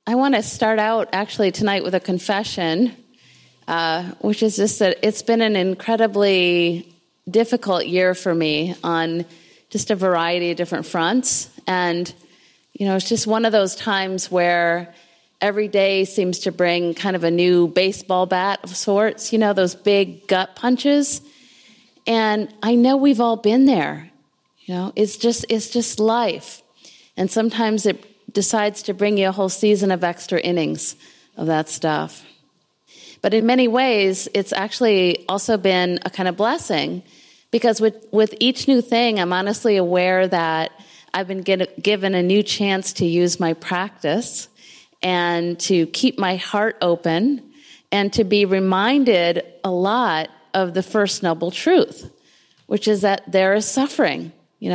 I want to start out actually tonight with a confession, which is just that it's been an incredibly difficult year for me on just a variety of different fronts. And, it's just one of those times where every day seems to bring kind of a new baseball bat of sorts, those big gut punches. And I know we've all been there. It's just life. And sometimes it decides to bring you a whole season of extra innings of that stuff. But in many ways, it's actually also been a kind of blessing, because with each new thing, I'm honestly aware that I've been given a new chance to use my practice and to keep my heart open and to be reminded a lot of the first noble truth, which is that there is suffering,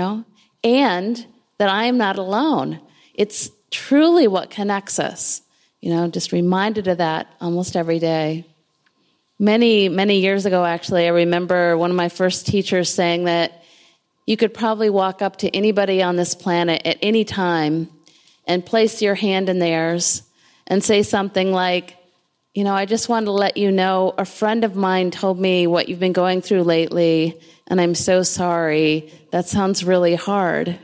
and that I am not alone. It's truly what connects us, just reminded of that almost every day. Many, many years ago, actually, I remember one of my first teachers saying that you could probably walk up to anybody on this planet at any time and place your hand in theirs and say something like, I just wanted to let you know a friend of mine told me what you've been going through lately, and I'm so sorry. That sounds really hard.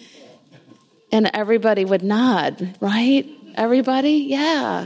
And everybody would nod, right? Everybody? Yeah.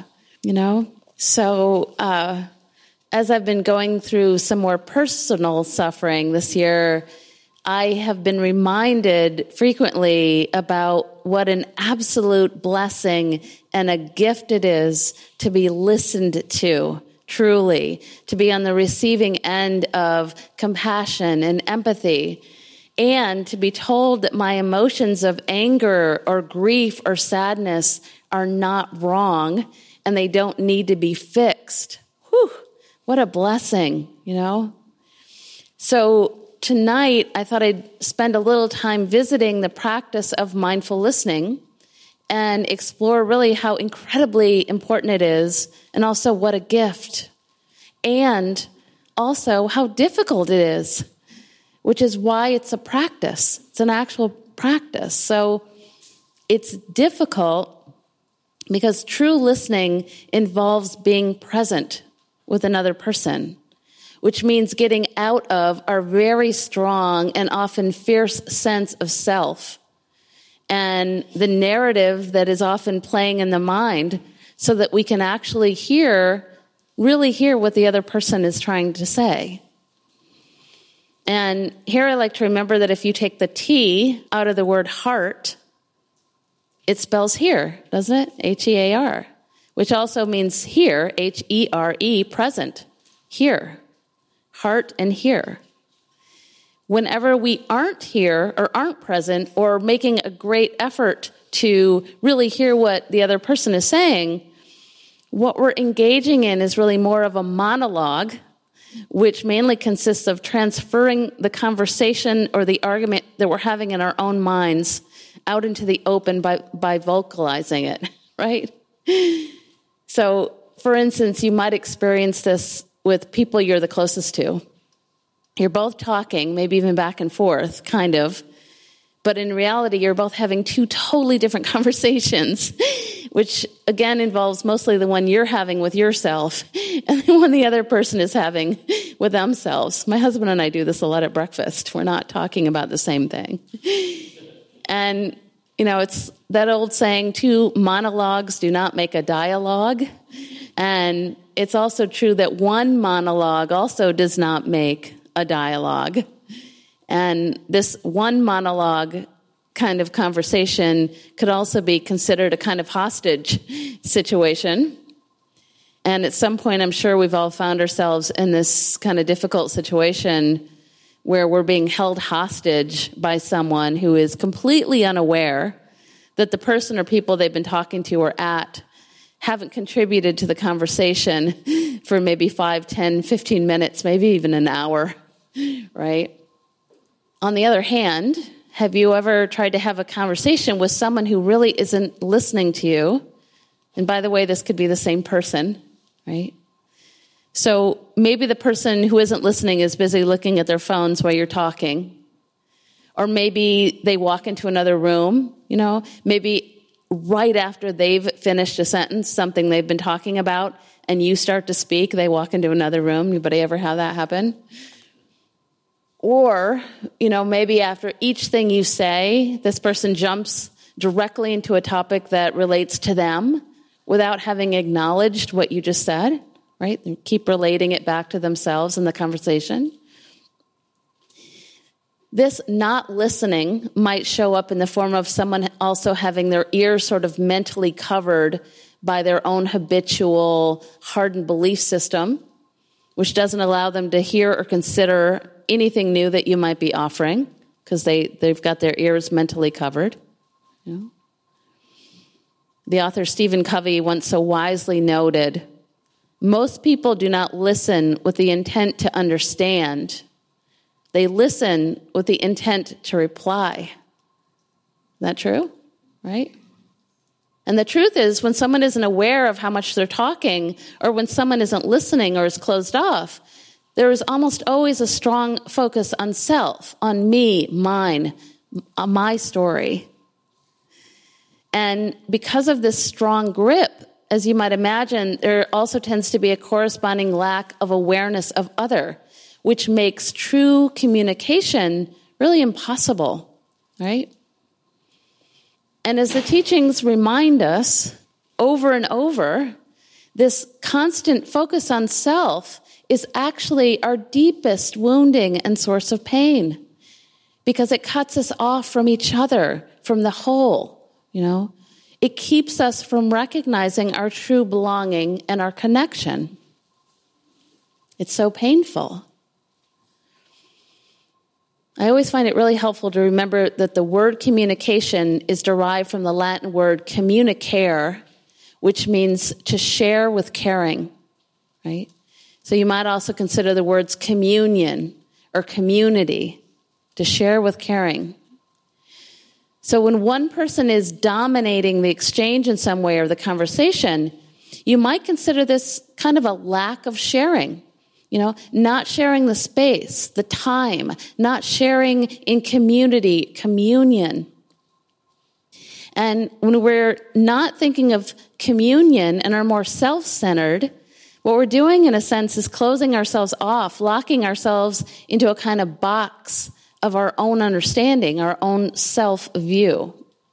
So as I've been going through some more personal suffering this year, I have been reminded frequently about what an absolute blessing and a gift it is to be listened to, truly, to be on the receiving end of compassion and empathy, and to be told that my emotions of anger or grief or sadness are not wrong and they don't need to be fixed. Whew, what a blessing, So tonight, I thought I'd spend a little time visiting the practice of mindful listening and explore really how incredibly important it is, and also what a gift, and also how difficult it is, which is why it's a practice. It's an actual practice. So it's difficult because true listening involves being present with another person, which means getting out of our very strong and often fierce sense of self and the narrative that is often playing in the mind, so that we can actually really hear what the other person is trying to say. And here I like to remember that if you take the T out of the word heart, it spells here, doesn't it? H-E-A-R, which also means here, H-E-R-E, present, here. Heart and here. Whenever we aren't here or aren't present or making a great effort to really hear what the other person is saying, what we're engaging in is really more of a monologue, which mainly consists of transferring the conversation or the argument that we're having in our own minds out into the open by vocalizing it, right? So, for instance, you might experience this with people you're the closest to. You're both talking, maybe even back and forth, kind of, but in reality, you're both having two totally different conversations, which again involves mostly the one you're having with yourself and the one the other person is having with themselves. My husband and I do this a lot at breakfast. We're not talking about the same thing. And, it's that old saying, two monologues do not make a dialogue. And it's also true that one monologue also does not make a dialogue. And this one monologue kind of conversation could also be considered a kind of hostage situation. And at some point, I'm sure we've all found ourselves in this kind of difficult situation where we're being held hostage by someone who is completely unaware that the person or people they've been talking to or at haven't contributed to the conversation for maybe 5, 10, 15 minutes, maybe even an hour, right? On the other hand, have you ever tried to have a conversation with someone who really isn't listening to you? And by the way, this could be the same person, right? So maybe the person who isn't listening is busy looking at their phones while you're talking. Or maybe they walk into another room, maybe right after they've finished a sentence, something they've been talking about, and you start to speak, they walk into another room. Anybody ever have that happen? Or, maybe after each thing you say, this person jumps directly into a topic that relates to them without having acknowledged what you just said, right? They keep relating it back to themselves in the conversation. This not listening might show up in the form of someone also having their ears sort of mentally covered by their own habitual hardened belief system, which doesn't allow them to hear or consider anything new that you might be offering because they've got their ears mentally covered. The author Stephen Covey once so wisely noted, most people do not listen with the intent to understand. They listen with the intent to reply. Is that true? Right? And the truth is, when someone isn't aware of how much they're talking, or when someone isn't listening or is closed off, there is almost always a strong focus on self, on me, mine, on my story. And because of this strong grip, as you might imagine, there also tends to be a corresponding lack of awareness of other, which makes true communication really impossible, right? And as the teachings remind us over and over, this constant focus on self is actually our deepest wounding and source of pain because it cuts us off from each other, from the whole, It keeps us from recognizing our true belonging and our connection. It's so painful. I always find it really helpful to remember that the word communication is derived from the Latin word communicare, which means to share with caring, right? So you might also consider the words communion or community, to share with caring. So when one person is dominating the exchange in some way or the conversation, you might consider this kind of a lack of sharing. Not sharing the space, the time, not sharing in community, communion. And when we're not thinking of communion and are more self-centered, what we're doing in a sense is closing ourselves off, locking ourselves into a kind of box of our own understanding, our own self-view.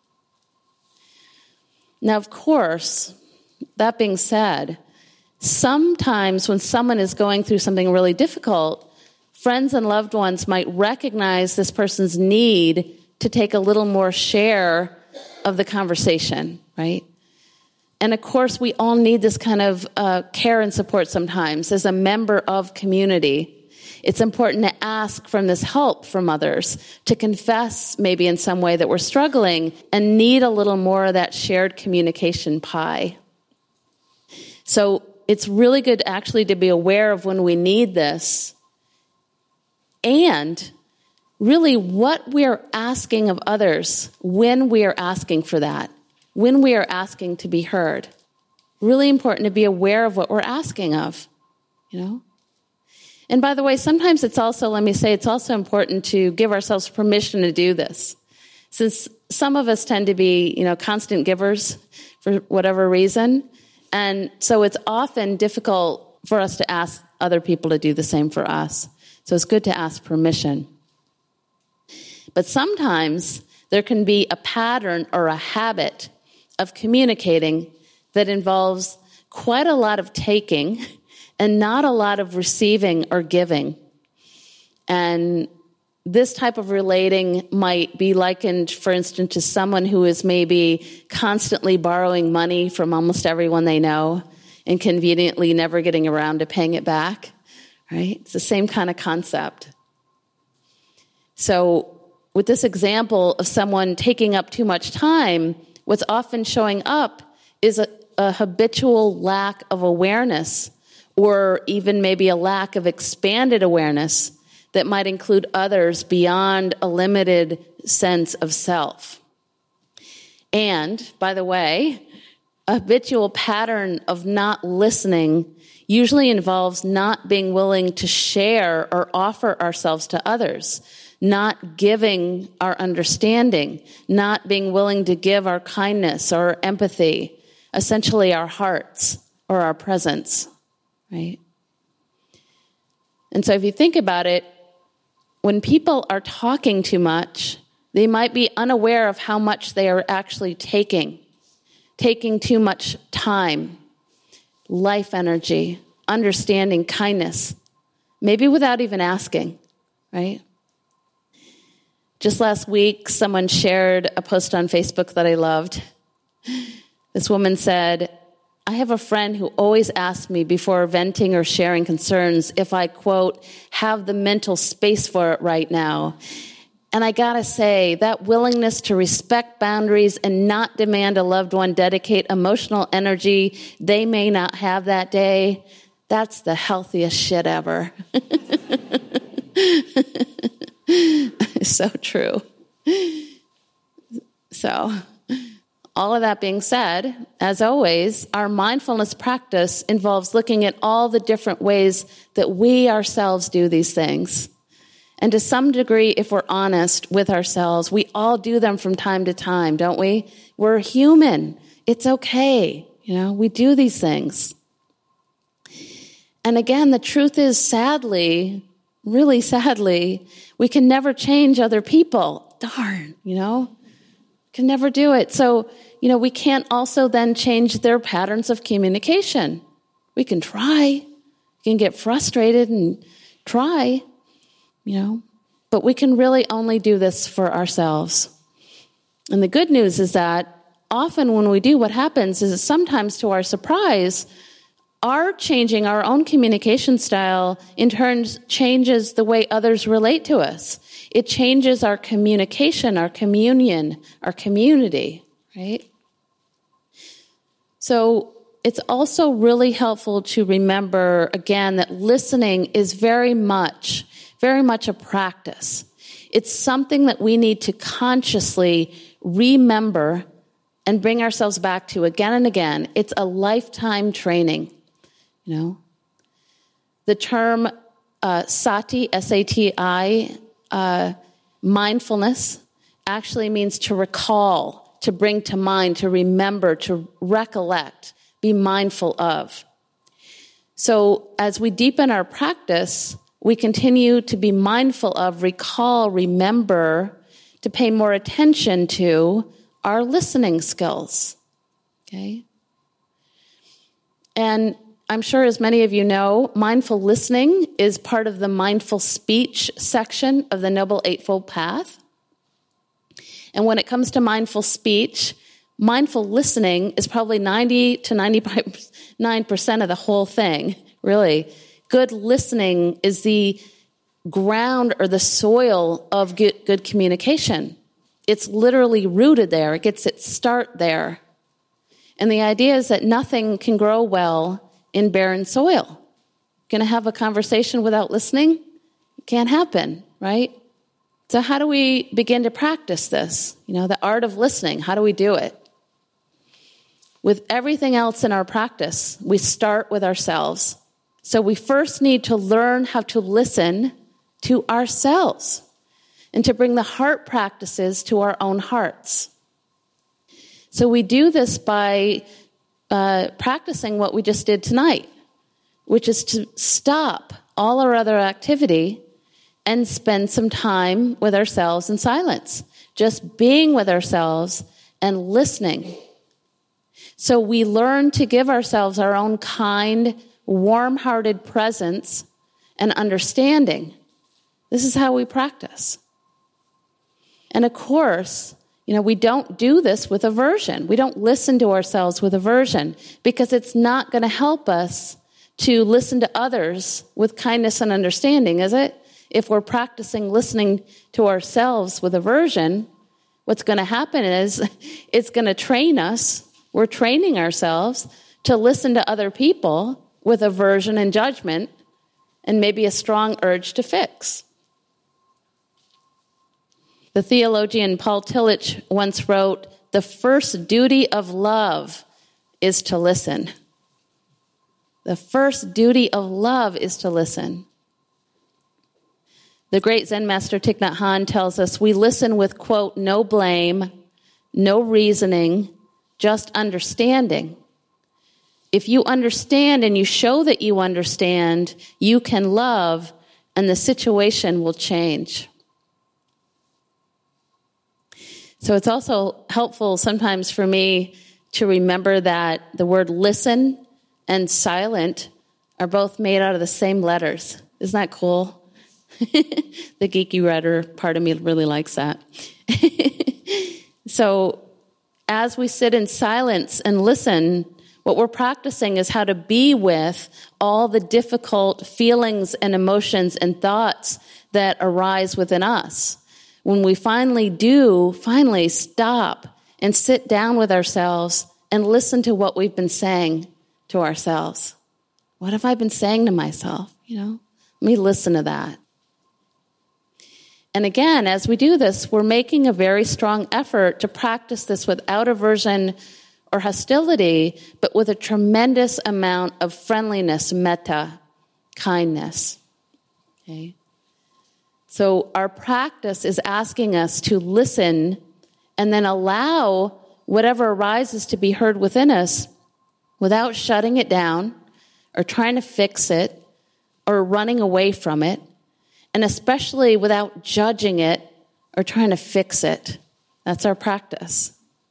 Now, of course, that being said, sometimes when someone is going through something really difficult, friends and loved ones might recognize this person's need to take a little more share of the conversation, right? And of course, we all need this kind of care and support sometimes. As a member of community, it's important to ask from this help from others, to confess maybe in some way that we're struggling and need a little more of that shared communication pie. So it's really good actually to be aware of when we need this and really what we're asking of others when we are asking for that, when we are asking to be heard. Really important to be aware of what we're asking of, And by the way, sometimes it's also important to give ourselves permission to do this. Since some of us tend to be, constant givers for whatever reason, and so it's often difficult for us to ask other people to do the same for us. So it's good to ask permission. But sometimes there can be a pattern or a habit of communicating that involves quite a lot of taking and not a lot of receiving or giving. And this type of relating might be likened, for instance, to someone who is maybe constantly borrowing money from almost everyone they know and conveniently never getting around to paying it back, right? It's the same kind of concept. So with this example of someone taking up too much time, what's often showing up is a habitual lack of awareness, or even maybe a lack of expanded awareness that might include others beyond a limited sense of self. And, by the way, a habitual pattern of not listening usually involves not being willing to share or offer ourselves to others, not giving our understanding, not being willing to give our kindness or empathy, essentially our hearts or our presence, right? And so if you think about it, when people are talking too much, they might be unaware of how much they are actually taking too much time, life energy, understanding, kindness, maybe without even asking, right? Just last week, someone shared a post on Facebook that I loved. This woman said, I have a friend who always asks me before venting or sharing concerns if I, quote, have the mental space for it right now. And I gotta say, that willingness to respect boundaries and not demand a loved one dedicate emotional energy they may not have that day, that's the healthiest shit ever. So true. So, all of that being said, as always, our mindfulness practice involves looking at all the different ways that we ourselves do these things. And to some degree, if we're honest with ourselves, we all do them from time to time, don't we? We're human. It's okay. We do these things. And again, the truth is, sadly, really sadly, we can never change other people. Darn, can never do it. So, we can't also then change their patterns of communication. We can try. We can get frustrated and try, but we can really only do this for ourselves. And the good news is that often when we do, what happens is sometimes to our surprise, our changing our own communication style in turn changes the way others relate to us. It changes our communication, our communion, our community, right? So it's also really helpful to remember, again, that listening is very much a practice. It's something that we need to consciously remember and bring ourselves back to again and again. It's a lifetime training, The term sati, S-A-T-I, mindfulness, actually means to recall, to bring to mind, to remember, to recollect, be mindful of. So as we deepen our practice, we continue to be mindful of, recall, remember, to pay more attention to our listening skills. Okay? And I'm sure as many of you know, mindful listening is part of the mindful speech section of the Noble Eightfold Path. And when it comes to mindful speech, mindful listening is probably 90 to 95% of the whole thing, really. Good listening is the ground or the soil of good communication. It's literally rooted there. It gets its start there. And the idea is that nothing can grow well in barren soil. Going to have a conversation without listening? It can't happen, right? So how do we begin to practice this? The art of listening. How do we do it? With everything else in our practice, we start with ourselves. So we first need to learn how to listen to ourselves and to bring the heart practices to our own hearts. So we do this by practicing what we just did tonight, which is to stop all our other activity and spend some time with ourselves in silence, just being with ourselves and listening. So we learn to give ourselves our own kind, warm-hearted presence and understanding. This is how we practice. And of course, we don't do this with aversion. We don't listen to ourselves with aversion because it's not going to help us to listen to others with kindness and understanding, is it? If we're practicing listening to ourselves with aversion, what's going to happen is it's going to train us. We're training ourselves to listen to other people with aversion and judgment and maybe a strong urge to fix. The theologian Paul Tillich once wrote, "The first duty of love is to listen." The first duty of love is to listen. The great Zen master Thich Nhat Hanh tells us we listen with, quote, no blame, no reasoning, just understanding. If you understand and you show that you understand, you can love, and the situation will change. So it's also helpful sometimes for me to remember that the word listen and silent are both made out of the same letters. Isn't that cool? The geeky writer part of me really likes that. So as we sit in silence and listen, what we're practicing is how to be with all the difficult feelings and emotions and thoughts that arise within us. When we finally stop and sit down with ourselves and listen to what we've been saying to ourselves. What have I been saying to myself? Let me listen to that. And again, as we do this, we're making a very strong effort to practice this without aversion or hostility, but with a tremendous amount of friendliness, metta, kindness. Okay? So our practice is asking us to listen and then allow whatever arises to be heard within us without shutting it down or trying to fix it or running away from it, and especially without judging it or trying to fix it. That's our practice.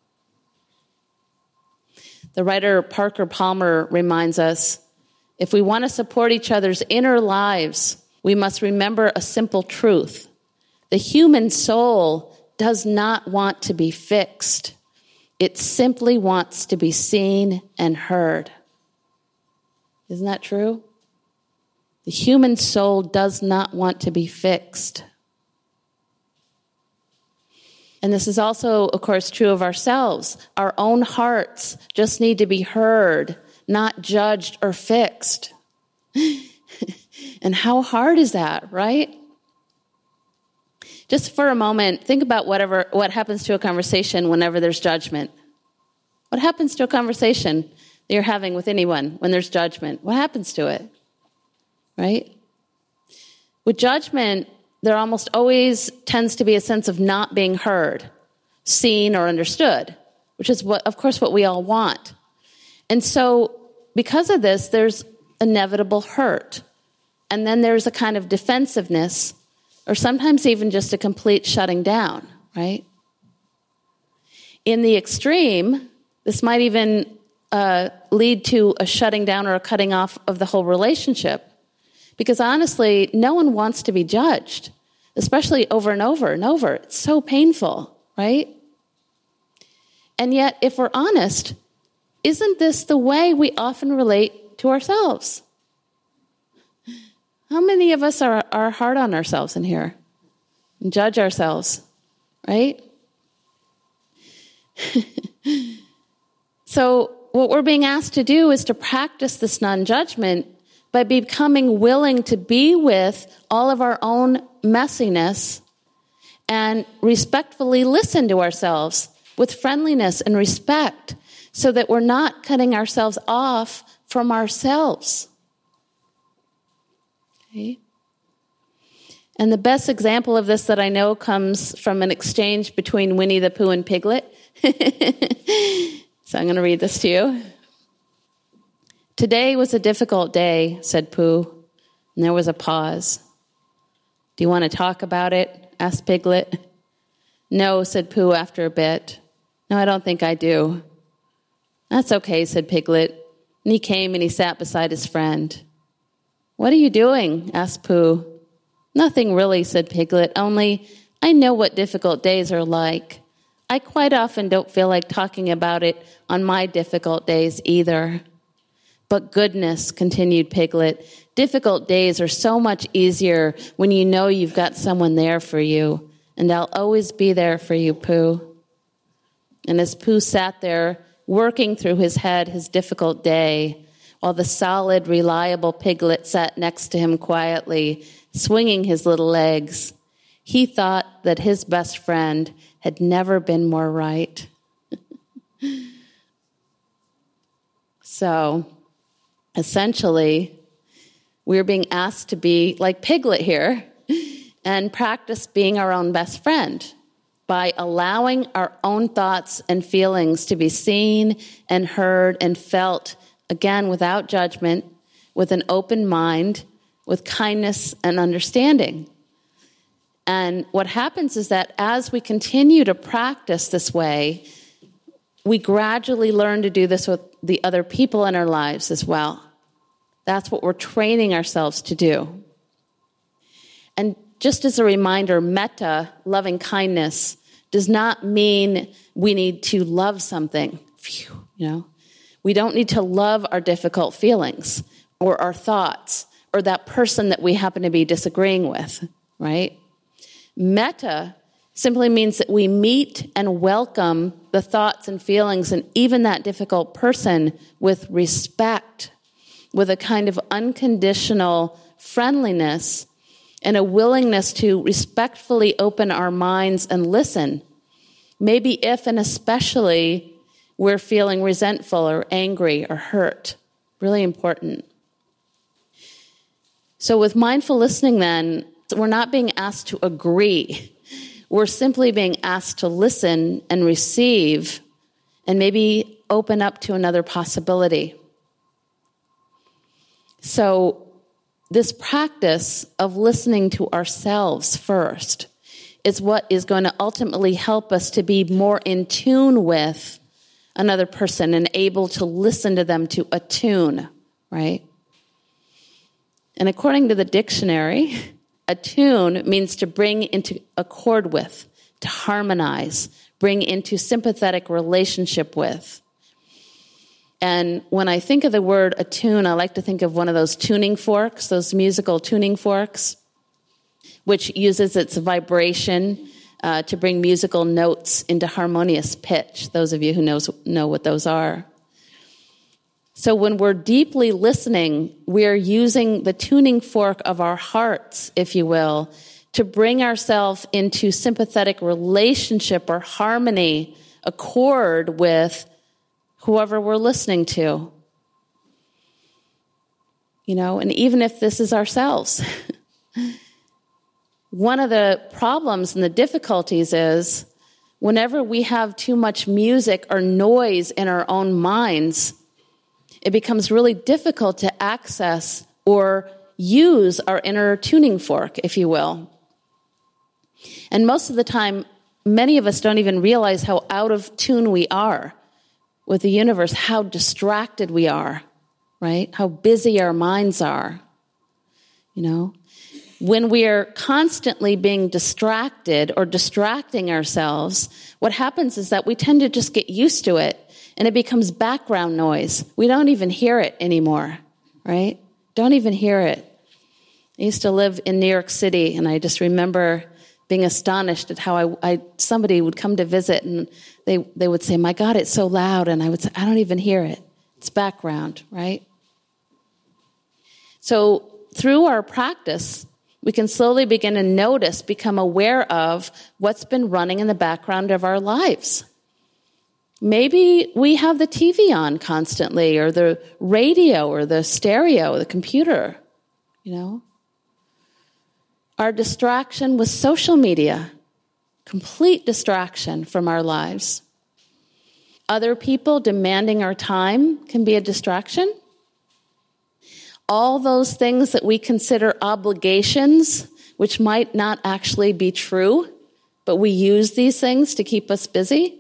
The writer Parker Palmer reminds us, if we want to support each other's inner lives, we must remember a simple truth. The human soul does not want to be fixed. It simply wants to be seen and heard. Isn't that true? The human soul does not want to be fixed. And this is also, of course, true of ourselves. Our own hearts just need to be heard, not judged or fixed. And how hard is that, right? Just for a moment, think about what happens to a conversation whenever there's judgment. What happens to a conversation that you're having with anyone when there's judgment? What happens to it? Right? With judgment, there almost always tends to be a sense of not being heard, seen, or understood, which is, of course, what we all want. And so, because of this, there's inevitable hurt. And then there's a kind of defensiveness, or sometimes even just a complete shutting down, right? In the extreme, this might even lead to a shutting down or a cutting off of the whole relationship. Because honestly, no one wants to be judged, especially over and over and over. It's so painful, right? And yet, if we're honest, isn't this the way we often relate to ourselves? How many of us are hard on ourselves in here and judge ourselves, right? So what we're being asked to do is to practice this non-judgment by becoming willing to be with all of our own messiness and respectfully listen to ourselves with friendliness and respect so that we're not cutting ourselves off from ourselves. Okay? And the best example of this that I know comes from an exchange between Winnie the Pooh and Piglet. So I'm going to read this to you. "Today was a difficult day," said Pooh, and there was a pause. "Do you want to talk about it?" asked Piglet. "No," said Pooh after a bit. "No, I don't think I do." "That's okay," said Piglet, and he came and he sat beside his friend. "What are you doing?" asked Pooh. "Nothing really," said Piglet, "only I know what difficult days are like. I quite often don't feel like talking about it on my difficult days either." "But goodness," continued Piglet, "difficult days are so much easier when you know you've got someone there for you, and I'll always be there for you, Pooh." And as Pooh sat there, working through his head his difficult day, while the solid, reliable Piglet sat next to him quietly, swinging his little legs, he thought that his best friend had never been more right. So, essentially, we're being asked to be like Piglet here and practice being our own best friend by allowing our own thoughts and feelings to be seen and heard and felt, again, without judgment, with an open mind, with kindness and understanding. And what happens is that as we continue to practice this way, we gradually learn to do this with the other people in our lives as well. That's what we're training ourselves to do. And just as a reminder, metta, loving kindness, does not mean we need to love something. We don't need to love our difficult feelings or our thoughts or that person that we happen to be disagreeing with, right? Metta simply means that we meet and welcome the thoughts and feelings and even that difficult person with respect, with a kind of unconditional friendliness and a willingness to respectfully open our minds and listen. Maybe if and especially we're feeling resentful or angry or hurt. Really important. So with mindful listening then, we're not being asked to agree. We're simply being asked to listen and receive and maybe open up to another possibility. So this practice of listening to ourselves first is what is going to ultimately help us to be more in tune with another person and able to listen to them, to attune, right? And according to the dictionary, attune means to bring into accord with, to harmonize, bring into sympathetic relationship with. And when I think of the word attune, I like to think of one of those tuning forks, those musical tuning forks, which uses its vibration to bring musical notes into harmonious pitch. Those of you who know what those are. So when we're deeply listening, we're using the tuning fork of our hearts, if you will, to bring ourselves into sympathetic relationship or harmony, accord with whoever we're listening to. And even if this is ourselves. One of the problems and the difficulties is whenever we have too much music or noise in our own minds, it becomes really difficult to access or use our inner tuning fork, if you will. And most of the time, many of us don't even realize how out of tune we are with the universe, how distracted we are, right? How busy our minds are, When we are constantly being distracted or distracting ourselves, what happens is that we tend to just get used to it. And it becomes background noise. We don't even hear it anymore, right? Don't even hear it. I used to live in New York City, and I just remember being astonished at how somebody would come to visit, and they would say, "My God, it's so loud." And I would say, "I don't even hear it. It's background," right? So through our practice, we can slowly begin to become aware of what's been running in the background of our lives. Maybe we have the TV on constantly, or the radio, or the stereo, the computer, Our distraction with social media, complete distraction from our lives. Other people demanding our time can be a distraction. All those things that we consider obligations, which might not actually be true, but we use these things to keep us busy,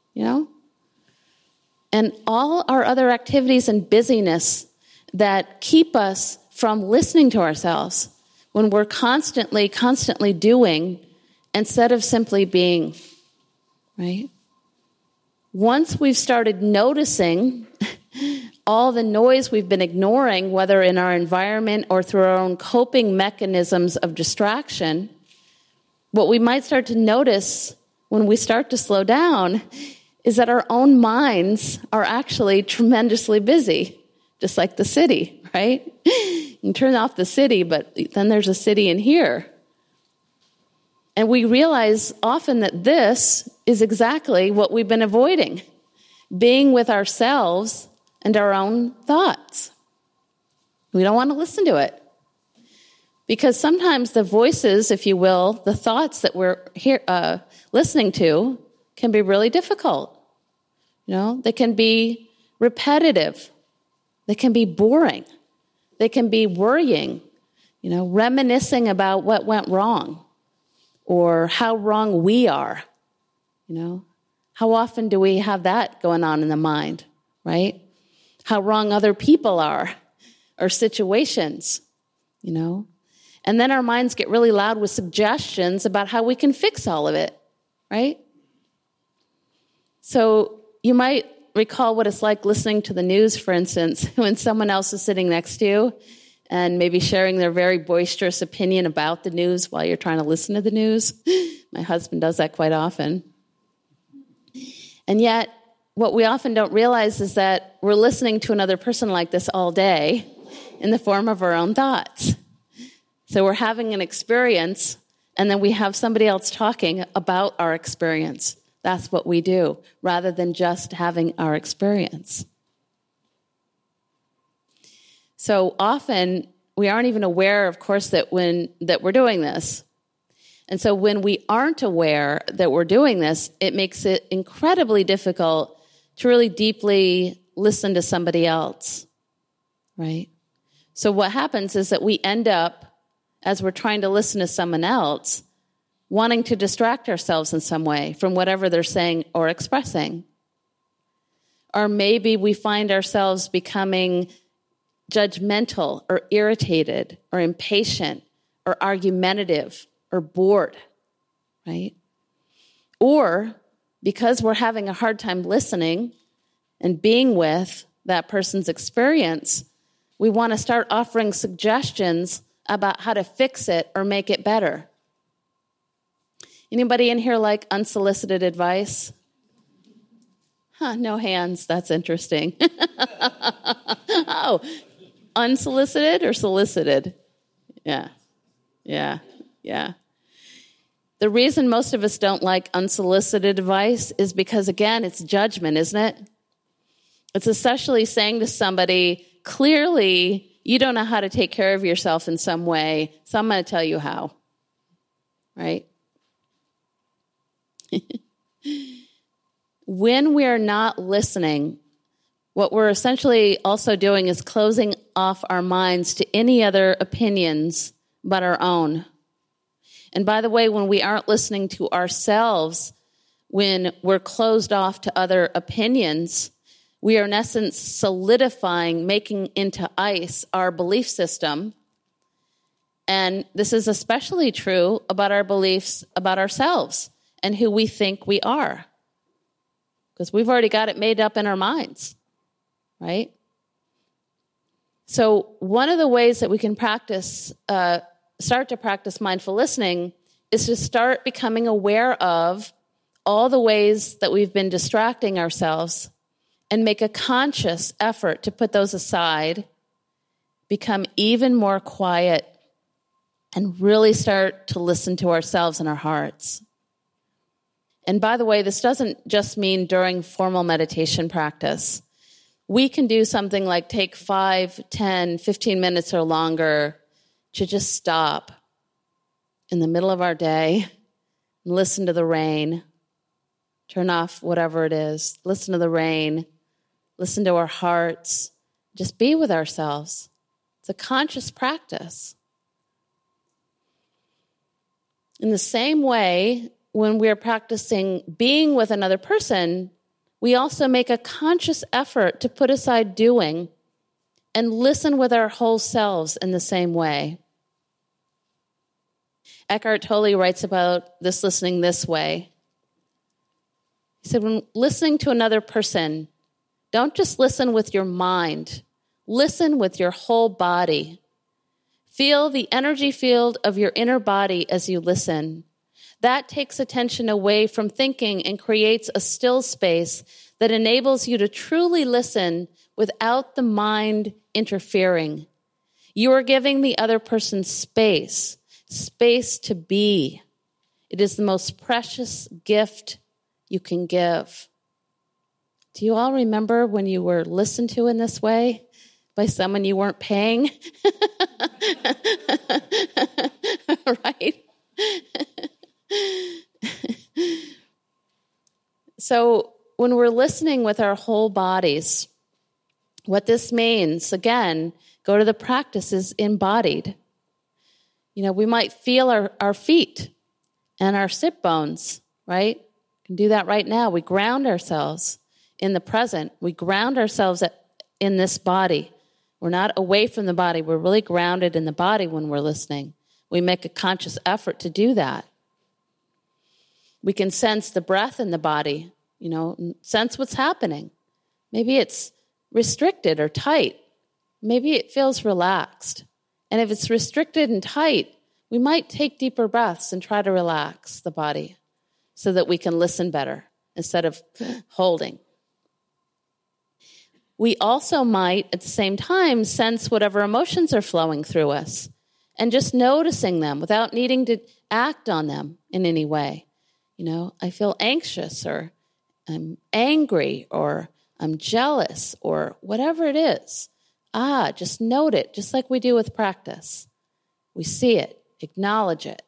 And all our other activities and busyness that keep us from listening to ourselves when we're constantly doing instead of simply being, right? Once we've started noticing all the noise we've been ignoring, whether in our environment or through our own coping mechanisms of distraction, what we might start to notice when we start to slow down is that our own minds are actually tremendously busy, just like the city, right? You can turn off the city, but then there's a city in here. And we realize often that this is exactly what we've been avoiding, being with ourselves and our own thoughts. We don't want to listen to it. Because sometimes the voices, if you will, the thoughts that we're listening to can be really difficult. They can be repetitive. They can be boring. They can be worrying, reminiscing about what went wrong or how wrong we are. How often do we have that going on in the mind, right? How wrong other people are or situations, And then our minds get really loud with suggestions about how we can fix all of it, right? So you might recall what it's like listening to the news, for instance, when someone else is sitting next to you and maybe sharing their very boisterous opinion about the news while you're trying to listen to the news. My husband does that quite often. And yet, what we often don't realize is that we're listening to another person like this all day in the form of our own thoughts. So we're having an experience, and then we have somebody else talking about our experience. That's what we do, rather than just having our experience. So often, we aren't even aware, of course, that we're doing this. And so when we aren't aware that we're doing this, it makes it incredibly difficult to really deeply listen to somebody else, right? So what happens is that we end up, as we're trying to listen to someone else, wanting to distract ourselves in some way from whatever they're saying or expressing. Or maybe we find ourselves becoming judgmental or irritated or impatient or argumentative or bored, right? Or because we're having a hard time listening and being with that person's experience, we want to start offering suggestions about how to fix it or make it better. Anybody in here like unsolicited advice? No hands. That's interesting. Oh, unsolicited or solicited? Yeah. The reason most of us don't like unsolicited advice is because, again, it's judgment, isn't it? It's essentially saying to somebody, clearly, you don't know how to take care of yourself in some way, so I'm going to tell you how, right? When we're not listening, what we're essentially also doing is closing off our minds to any other opinions but our own. And by the way, when we aren't listening to ourselves, when we're closed off to other opinions, we are in essence solidifying, making into ice our belief system. And this is especially true about our beliefs about ourselves and who we think we are. Because we've already got it made up in our minds, right? So one of the ways that we can start to practice mindful listening is to start becoming aware of all the ways that we've been distracting ourselves and make a conscious effort to put those aside, become even more quiet, and really start to listen to ourselves and our hearts. And by the way, this doesn't just mean during formal meditation practice. We can do something like take 5, 10, 15 minutes or longer to just stop in the middle of our day and listen to the rain, turn off whatever it is, listen to the rain, listen to our hearts, just be with ourselves. It's a conscious practice. In the same way, when we're practicing being with another person, we also make a conscious effort to put aside doing and listen with our whole selves in the same way. Eckhart Tolle writes about this listening this way. He said, when listening to another person, don't just listen with your mind. Listen with your whole body. Feel the energy field of your inner body as you listen. That takes attention away from thinking and creates a still space that enables you to truly listen without the mind interfering. You are giving the other person space to be. It is the most precious gift you can give. Do you all remember when you were listened to in this way by someone you weren't paying? Right? So when we're listening with our whole bodies, what this means, again, go to the practices embodied. We might feel our feet and our sit bones, right? We can do that right now. We ground ourselves in the present. We ground ourselves in this body. We're not away from the body. We're really grounded in the body when we're listening. We make a conscious effort to do that. We can sense the breath in the body, sense what's happening. Maybe it's restricted or tight. Maybe it feels relaxed. And if it's restricted and tight, we might take deeper breaths and try to relax the body so that we can listen better instead of holding. We also might, at the same time, sense whatever emotions are flowing through us and just noticing them without needing to act on them in any way. I feel anxious, or I'm angry, or I'm jealous, or whatever it is. Just note it, just like we do with practice. We see it, acknowledge it.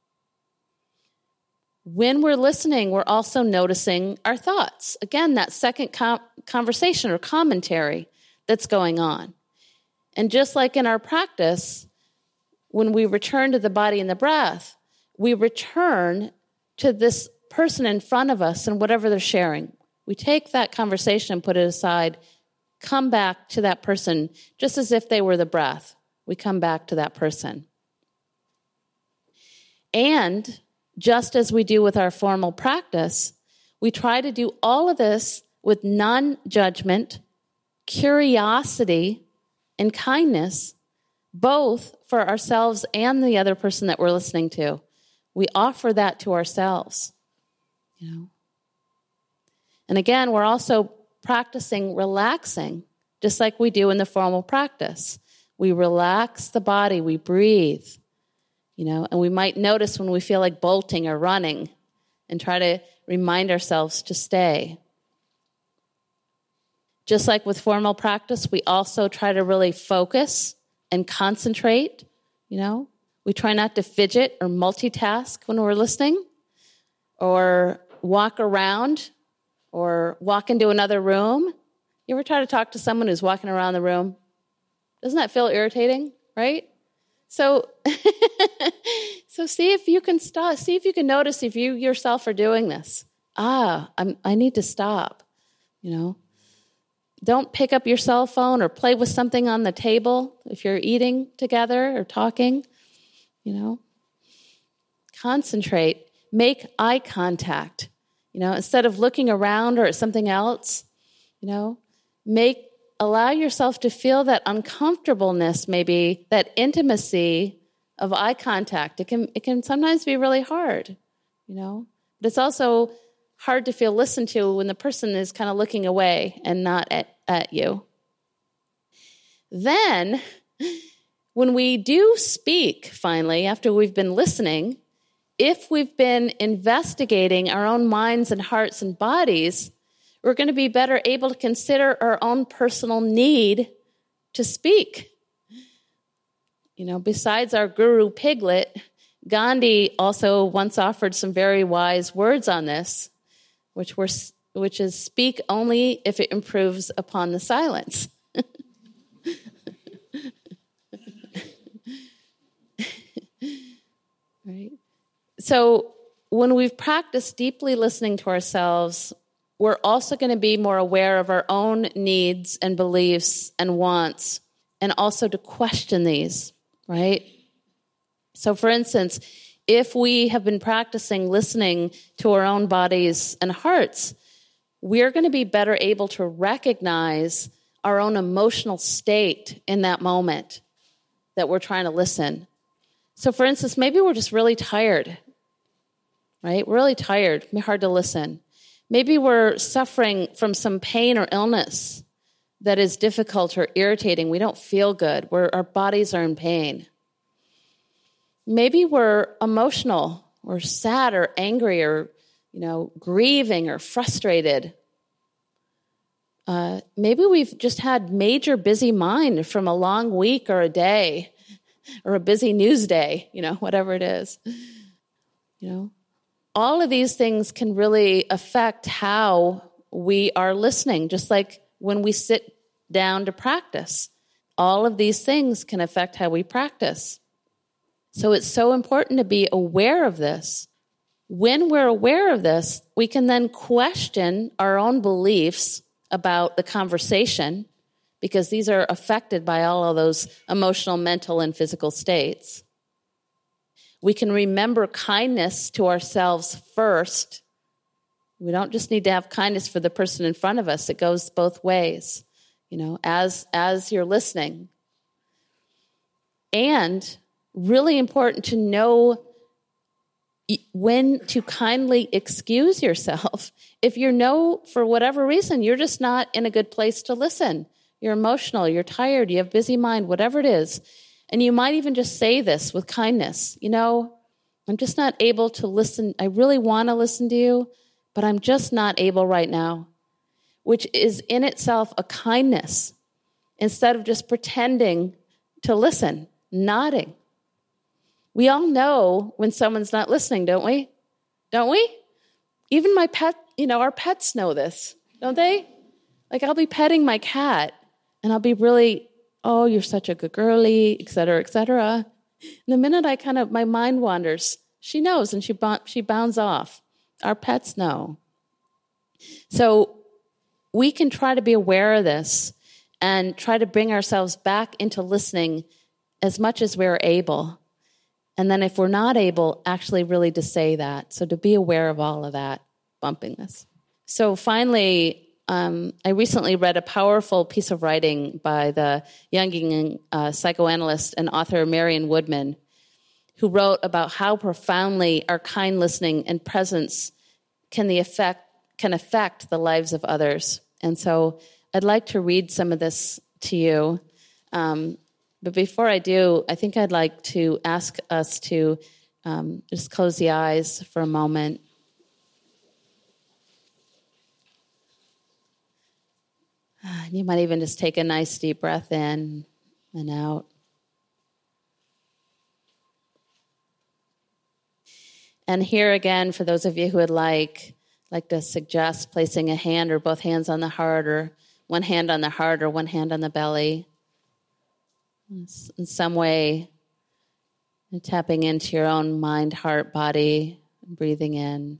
When we're listening, we're also noticing our thoughts. Again, that second conversation or commentary that's going on. And just like in our practice, when we return to the body and the breath, we return to this person in front of us and whatever they're sharing. We take that conversation and put it aside, come back to that person just as if they were the breath. We come back to that person. And just as we do with our formal practice, we try to do all of this with non-judgment, curiosity, and kindness, both for ourselves and the other person that we're listening to. We offer that to ourselves, And again, we're also practicing relaxing, just like we do in the formal practice. We relax the body, we breathe, and we might notice when we feel like bolting or running and try to remind ourselves to stay. Just like with formal practice, we also try to really focus and concentrate, We try not to fidget or multitask when we're listening, or walk around, or walk into another room. You ever try to talk to someone who's walking around the room? Doesn't that feel irritating, right? So see if you can stop. See if you can notice if you yourself are doing this. I need to stop, Don't pick up your cell phone or play with something on the table if you're eating together or talking. Concentrate, make eye contact, instead of looking around or at something else, allow yourself to feel that uncomfortableness, maybe that intimacy of eye contact. It can sometimes be really hard, but it's also hard to feel listened to when the person is kind of looking away and not at you. Then, when we do speak, finally, after we've been listening, if we've been investigating our own minds and hearts and bodies, we're going to be better able to consider our own personal need to speak. Besides our guru Piglet, Gandhi also once offered some very wise words on this, which is speak only if it improves upon the silence. Right? So when we've practiced deeply listening to ourselves, we're also going to be more aware of our own needs and beliefs and wants, and also to question these, right? So for instance, if we have been practicing listening to our own bodies and hearts, we're going to be better able to recognize our own emotional state in that moment that we're trying to listen. So for instance, maybe we're just really tired, right? We're really tired, hard to listen. Maybe we're suffering from some pain or illness that is difficult or irritating. We don't feel good. Our bodies are in pain. Maybe we're emotional or sad or angry or, grieving or frustrated. Maybe we've just had major busy mind from a long week or a day or a busy news day, whatever it is. All of these things can really affect how we are listening, just like when we sit down to practice. All of these things can affect how we practice. So it's so important to be aware of this. When we're aware of this, we can then question our own beliefs about the conversation, because these are affected by all of those emotional, mental, and physical states. We can remember kindness to ourselves first. We don't just need to have kindness for the person in front of us. It goes both ways, as you're listening. And really important to know when to kindly excuse yourself. If for whatever reason, you're just not in a good place to listen. You're emotional, you're tired, you have a busy mind, whatever it is. And you might even just say this with kindness. I'm just not able to listen. I really want to listen to you, but I'm just not able right now, which is in itself a kindness, instead of just pretending to listen, nodding. We all know when someone's not listening, don't we? Don't we? Even my pet, our pets know this, don't they? Like, I'll be petting my cat, and I'll be really, oh, you're such a good girlie, et cetera, et cetera. And the minute my mind wanders, she knows, and she bounds off. Our pets know. So we can try to be aware of this and try to bring ourselves back into listening as much as we're able. And then if we're not able, actually really to say that. So to be aware of all of that, bumping this. So finally, I recently read a powerful piece of writing by the Jungian psychoanalyst and author Marion Woodman, who wrote about how profoundly our kind listening and presence can affect the lives of others. And so I'd like to read some of this to you. But before I do, I think I'd like to ask us to just close the eyes for a moment. You might even just take a nice deep breath in and out. And here again, for those of you who would like to suggest placing a hand or both hands on the heart, or one hand on the heart or one hand on the belly. In some way, tapping into your own mind, heart, body, breathing in.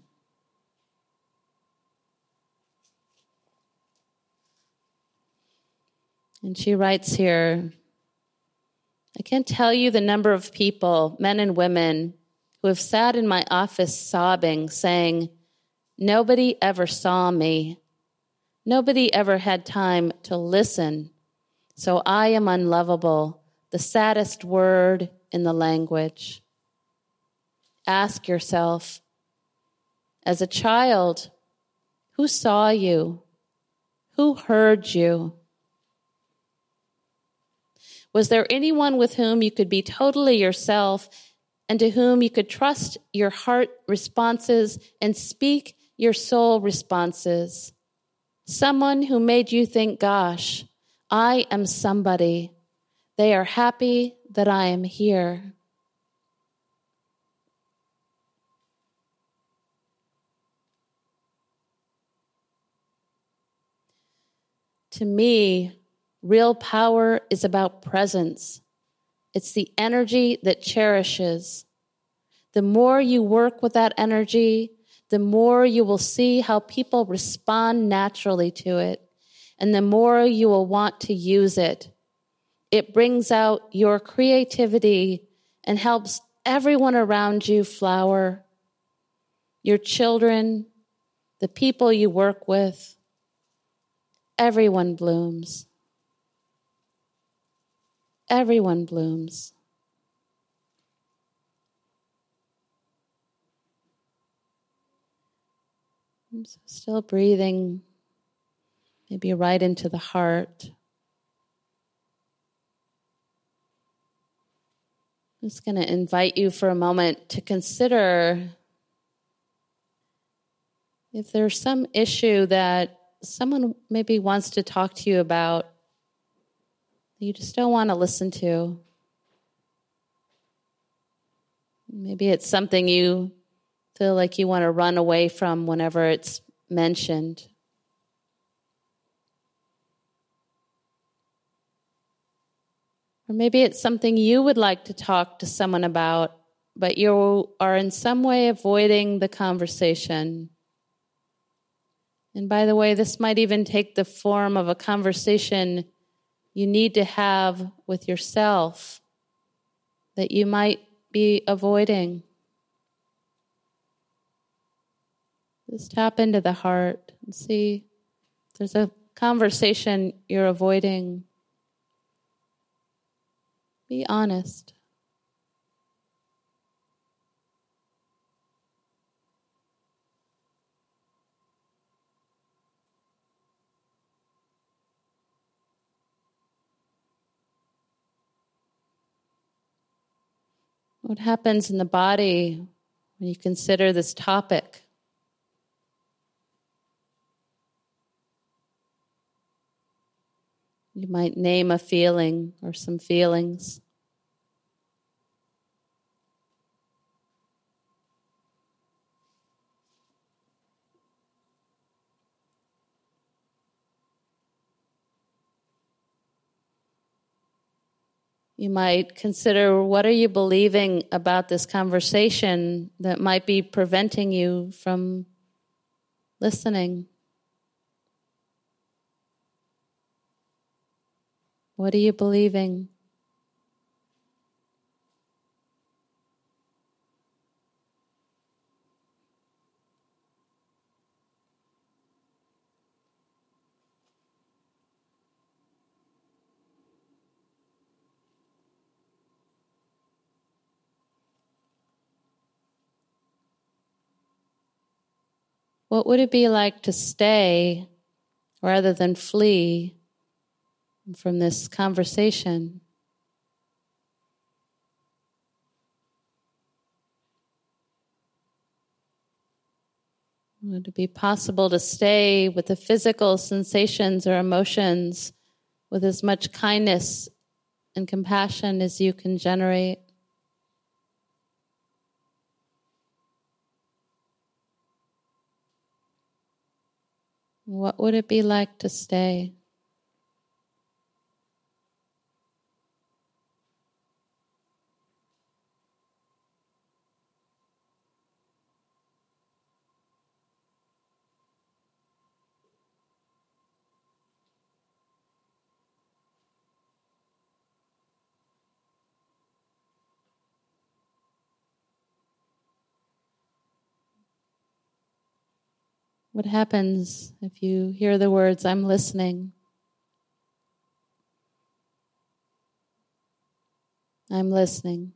And she writes here, I can't tell you the number of people, men and women, who have sat in my office sobbing, saying, nobody ever saw me. Nobody ever had time to listen. So I am unlovable, the saddest word in the language. Ask yourself, as a child, who saw you? Who heard you? Was there anyone with whom you could be totally yourself and to whom you could trust your heart responses and speak your soul responses? Someone who made you think, gosh, I am somebody. They are happy that I am here. To me, real power is about presence. It's the energy that cherishes. The more you work with that energy, the more you will see how people respond naturally to it, and the more you will want to use it. It brings out your creativity and helps everyone around you flower. Your children, the people you work with, everyone blooms. Everyone blooms. I'm still breathing, maybe right into the heart. I'm just going to invite you for a moment to consider if there's some issue that someone maybe wants to talk to you about that you just don't want to listen to. Maybe it's something you feel like you want to run away from whenever it's mentioned. Or maybe it's something you would like to talk to someone about, but you are in some way avoiding the conversation. And by the way, this might even take the form of a conversation you need to have with yourself that you might be avoiding. Just tap into the heart and see if there's a conversation you're avoiding. Be honest. What happens in the body when you consider this topic? You might name a feeling or some feelings. You might consider, what are you believing about this conversation that might be preventing you from listening? What are you believing? What would it be like to stay rather than flee from this conversation? Would it be possible to stay with the physical sensations or emotions with as much kindness and compassion as you can generate? What would it be like to stay? What happens if you hear the words, "I'm listening"? I'm listening.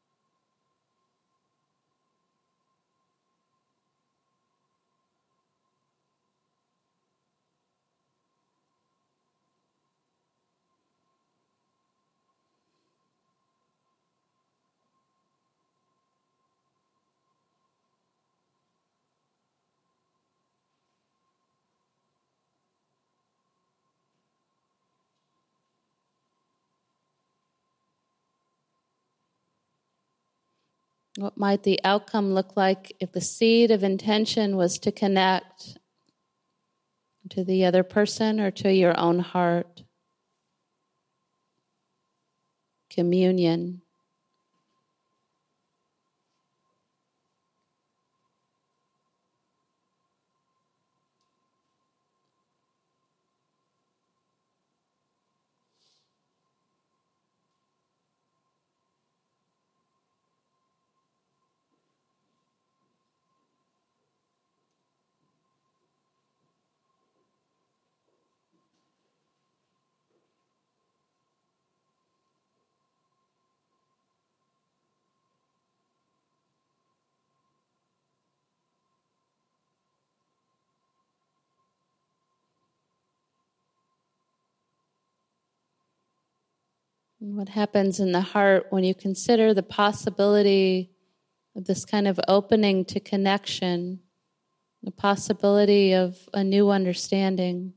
What might the outcome look like if the seed of intention was to connect to the other person or to your own heart? Communion. And what happens in the heart when you consider the possibility of this kind of opening to connection, the possibility of a new understanding?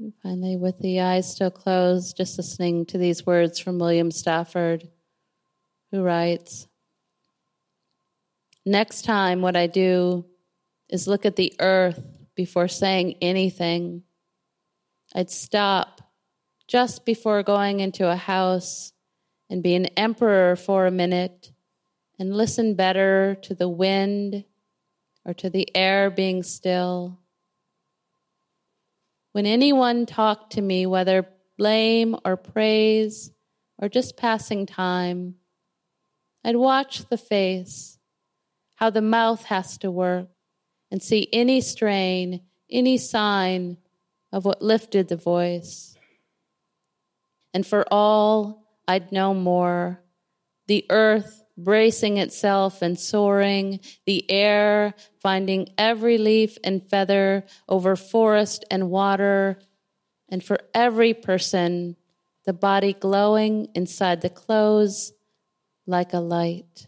And finally, with the eyes still closed, just listening to these words from William Stafford, who writes, "Next time what I do is look at the earth before saying anything. I'd stop just before going into a house and be an emperor for a minute and listen better to the wind or to the air being still. When anyone talked to me, whether blame or praise or just passing time, I'd watch the face, how the mouth has to work, and see any strain, any sign of what lifted the voice. And for all I'd know more, the earth bracing itself and soaring, the air finding every leaf and feather over forest and water, and for every person, the body glowing inside the clothes like a light."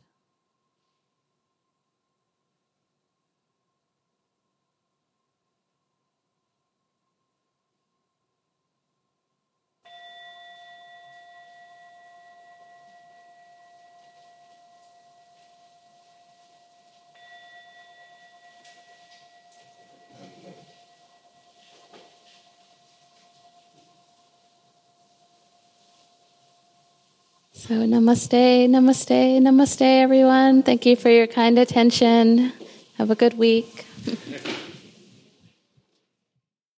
So namaste, namaste, namaste, everyone. Thank you for your kind attention. Have a good week.